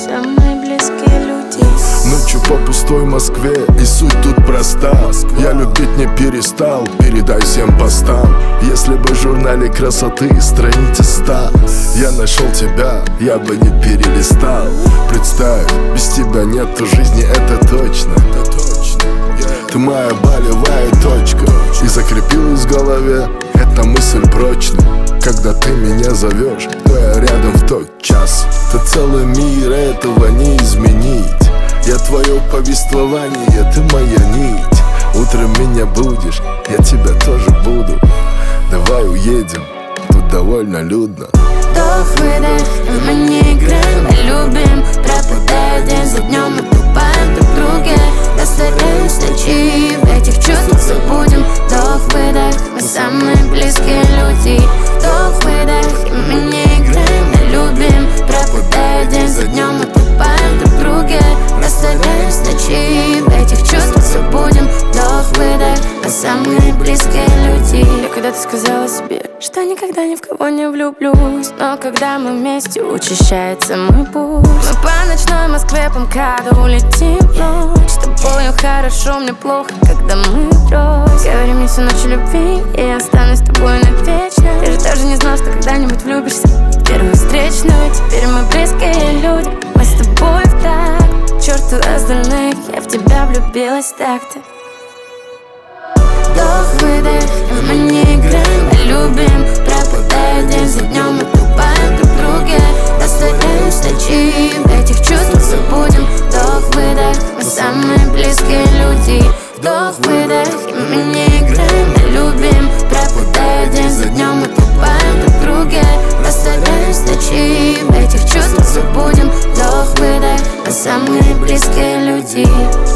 самые близкие люди. Ночью по пустой Москве, и суть тут проста. Я любить не перестал, передай всем постам. Если бы в журнале красоты страница 100, я нашел тебя, я бы не перелистал. Представь, без тебя нету жизни, это точно. Ты моя болевая точка, и закрепилась в голове эта мысль прочно. Когда ты меня зовешь, то я рядом в тот час. Ты целый мир, этого не изменить. Я твое повествование, ты моя нить. Утром меня будешь, я тебя тоже буду. Давай уедем, тут довольно людно. Вдох-выдох, и мы не играем, мы любим. Пропадая день за днем, мы тупаем друг друга. Растворяюсь ночи, в этих чувствах забудем. Вдох-выдох, мы самые близкие люди. Вдох-выдох, и мы не играем, мы любим. Пропадая день за днем, мы тупаем друг друга. Растворяюсь ночи, в этих чувствах забудем. Вдох-выдох, мы самые близкие люди. Я когда-то сказала себе, что никогда ни в кого не влюблюсь, но когда мы вместе, учащается мой пульс. Мы по ночной Москве по МКАДу летим в ночь. С тобою хорошо, мне плохо, когда мы врозь. Говори мне всю ночь о любви, и я останусь с тобой навечно. Ты же даже не знал, что когда-нибудь влюбишься в первую встречную. Теперь мы близкие люди, мы с тобой в такт. К черту остальных, я в тебя влюбилась так-то. Вдох-выдох, и мы не играем, мы любим. Пропадая день за днем, мы тупаем друг друга. Растворяюсь ночи, в этих чувствах забудем. Вдох-выдох, мы самые близкие люди. Вдох-выдох, и мы не играем, мы любим. Пропадая день за днем, мы тупаем друг друга. Растворяюсь ночи, в этих чувствах забудем. Вдох-выдох, мы самые близкие люди.